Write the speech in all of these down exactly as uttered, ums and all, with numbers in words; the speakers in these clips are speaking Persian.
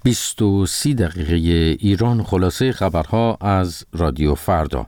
بیست و سی دقیقه ایران، خلاصه خبرها از رادیو فردا.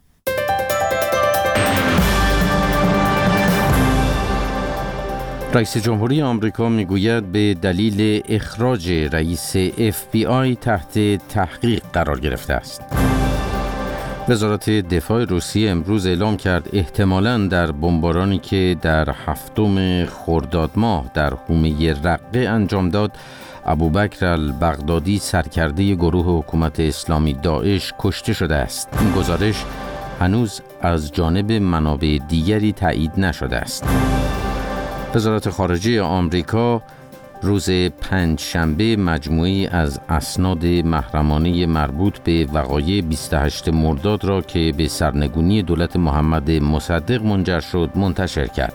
رئیس جمهوری آمریکا میگوید به دلیل اخراج رئیس اف بی آی تحت تحقیق قرار گرفته است. وزارت دفاع روسیه امروز اعلام کرد احتمالاً در بمبارانی که در هفتم خرداد ماه در حومه رقه انجام داد، ابوبکر البغدادی سرکرده گروه حکومت اسلامی داعش کشته شده است. این گزارش هنوز از جانب منابع دیگری تایید نشده است. وزارت خارجه آمریکا روز پنجشنبه مجموعه‌ای از اسناد محرمانه مربوط به وقایع بیست و هشتم مرداد را که به سرنگونی دولت محمد مصدق منجر شد منتشر کرد.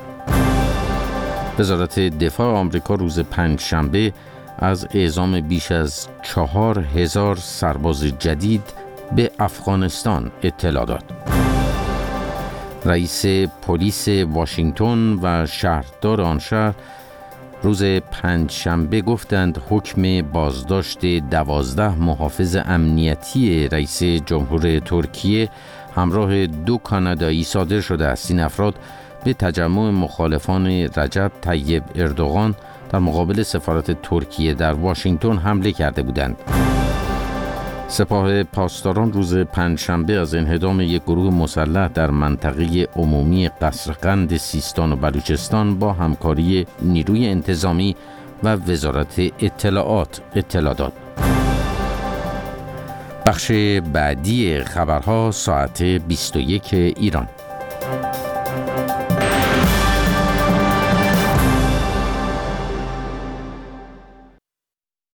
وزارت دفاع آمریکا روز پنجشنبه از اعزام بیش از چهار هزار سرباز جدید به افغانستان اطلاع داد. رئیس پلیس واشنگتن و شهردار آن شهر روز پنجشنبه گفتند حکم بازداشت دوازده محافظ امنیتی رئیس جمهور ترکیه همراه دو کانادایی صادر شده است. این افراد به تجمع مخالفان رجب طیب اردوغان در مقابل سفارت ترکیه در واشنگتن حمله کرده بودند. سپاه پاسداران روز پنجشنبه از انهدام یک گروه مسلح در منطقه عمومی قصرقند سیستان و بلوچستان با همکاری نیروی انتظامی و وزارت اطلاعات اطلاع داد. بخش بعدی خبرها ساعت بیست و یک ایران.